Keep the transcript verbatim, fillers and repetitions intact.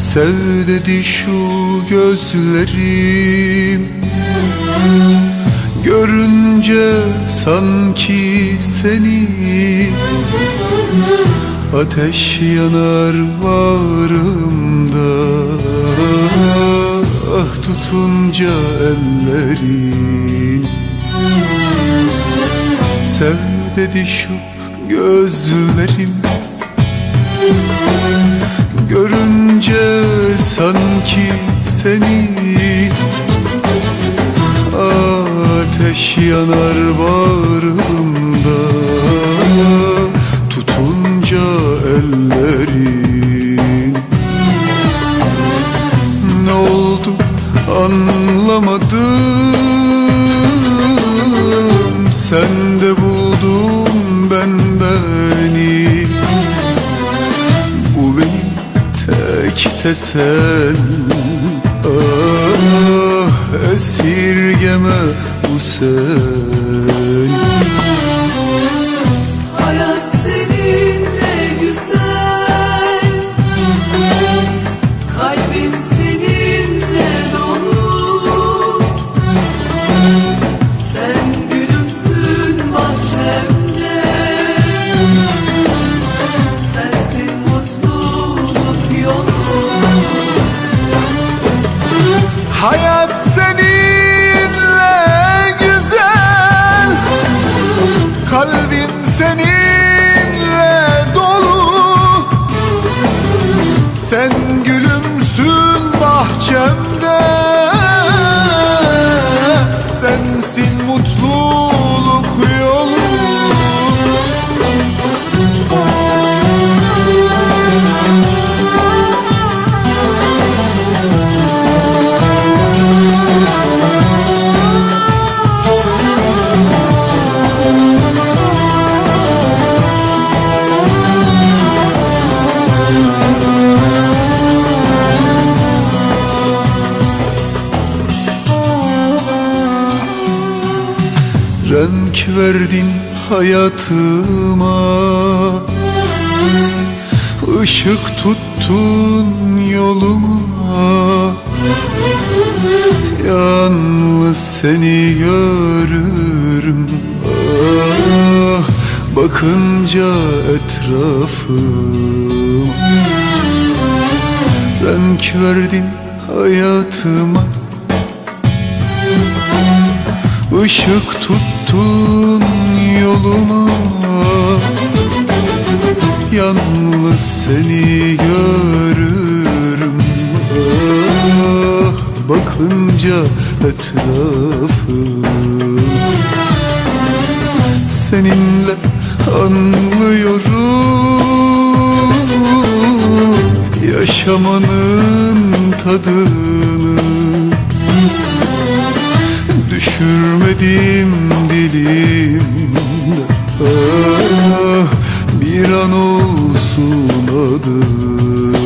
Sev dedi şu gözlerim, görünce sanki seni. Ateş yanar bağrımda, ah tutunca ellerin. Sev dedi şu gözlerim, görünce sanki seni. Ateş yanar bağrımda, tutunca ellerin. Ne oldu anlamadım, sende buldum ben beni. Bu benim tek tesellim, ah esirgeme bu sen. Hayat seninle güzel, kalbim seninle dolu. Sen gülümsün bahçemde, sensin mutluluk yolu. Hayat seninle güzel, kalbim seninle dolu. Sen gülümsün bahçemde, sensin mutluluk yolu. Renk verdin hayatıma, ışık tuttun yoluma. Yalnız seni görürüm, ah, bakınca etrafıma. Renk verdin hayatıma, Işık tuttun yoluma. Yalnız seni görürüm, ah, bakınca etrafım. Seninle anlıyorum yaşamanın tadını. Düşürmedim dilimde, ah, bir an olsun adını.